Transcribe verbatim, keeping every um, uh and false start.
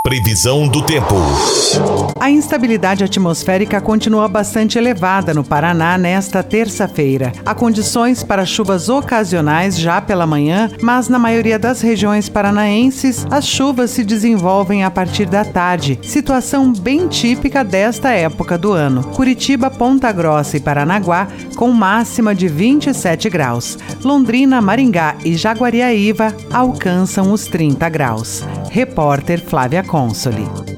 Previsão do tempo. A instabilidade atmosférica continua bastante elevada no Paraná nesta terça-feira. Há condições para chuvas ocasionais já pela manhã, mas na maioria das regiões paranaenses, as chuvas se desenvolvem a partir da tarde, situação bem típica desta época do ano. Curitiba, Ponta Grossa e Paranaguá, com máxima de vinte e sete graus. Londrina, Maringá e Jaguariaíva alcançam os trinta graus. Repórter Flávia Consoli.